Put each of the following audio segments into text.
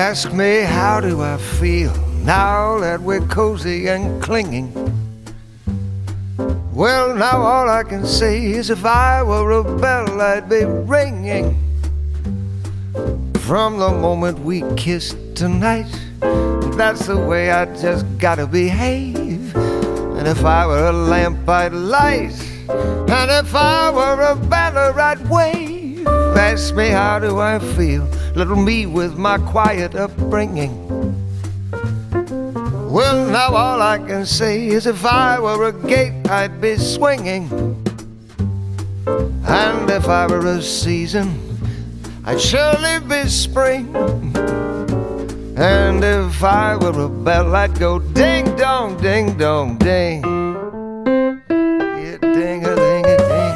Ask me how do I feel now that we're cozy and clinging. Well, now all I can say is if I were a bell, I'd be ringing. From the moment we kissed tonight, that's the way I just gotta behave. And if I were a lamp, I'd light. And if I were a banner, I'd wave. Ask me how do I feel, little me with my quiet upbringing. Well, now all I can say is if I were a gate, I'd be swinging. And if I were a season, I'd surely be spring. And if I were a bell, I'd go ding dong, ding dong, ding. Yeah, ding a ding a ding.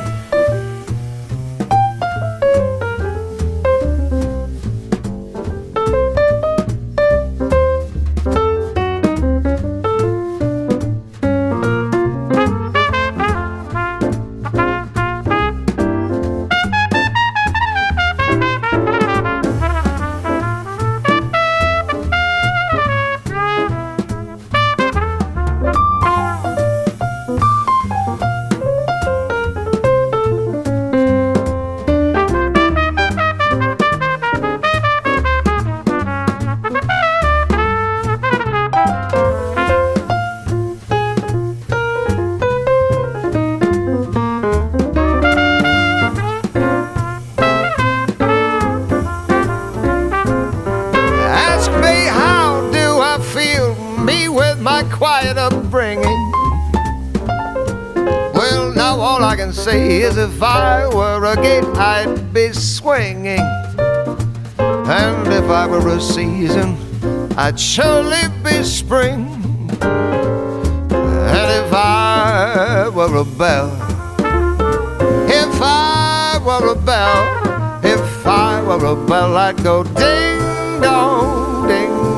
Me with my quiet upbringing. Well, now all I can say is if I were a gate, I'd be swinging. And if I were a season, I'd surely be spring. And if I were a bell, if I were a bell, if I were a bell, I'd go ding dong, ding